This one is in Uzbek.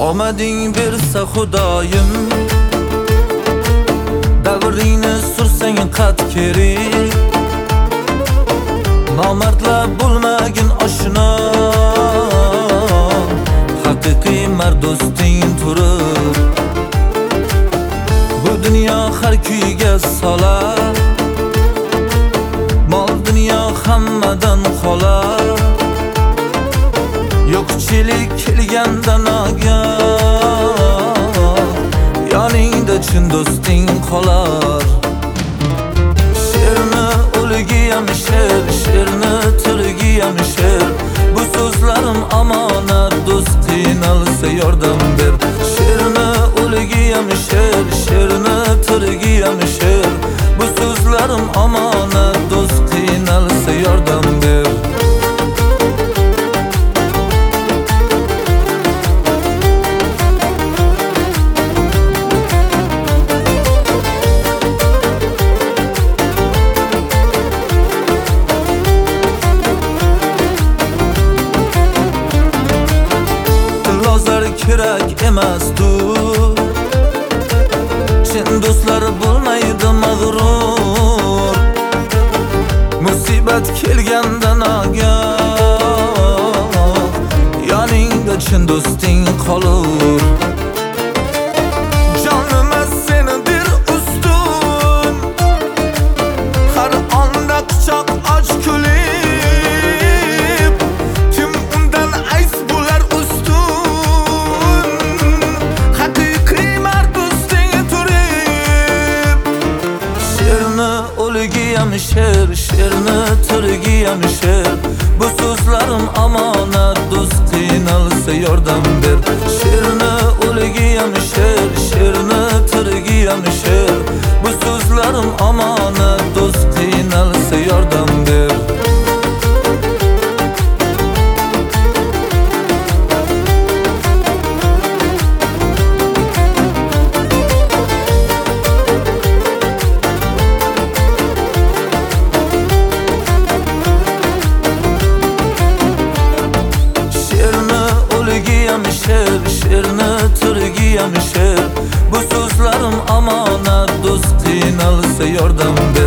Omading bersa Xudoyim, davringni sursang qat kerak. Nomardlar bo'lmagin oshno, haqiqiy mard do'sting turib. Bu dunyo har kuyga solar, mol dunyo hammadan qolar. Yo'qchilik kelganda nagah, yoningda chin do'sting qolar. Sherni o'ligiyam sher, sherni tirigiyam sher. Bu so'zlarim omonat, do'st qiynalsa yordam ber. Sherni o'ligiyam sher, sherni tirigiyam sher. Bu so'zlarim omonat, do'st qiynalsa yordam ber. Kerak emas dur, chin do'stlar bo'lmaydi mag'rur. Musibat kelganda nagah, yoningda chin do'sting qolur. Jonim senidir ustun, har onda quchoq och kulib. Kim undan ays bo'lar ustun, o'ligiyam sher, sherni tirigiyam sher. Bu so'zlarim omonat, do'st qiynalsa yordam ber. Sherni o'ligiyam sher, sherni tirigiyam sher. Bu so'zlarim omonat, do'st qiynalsa yordam ber. Sher, sherni tirigiyam sher. Bu so'zlarim omonat, do'st qiynalsa yordam ber.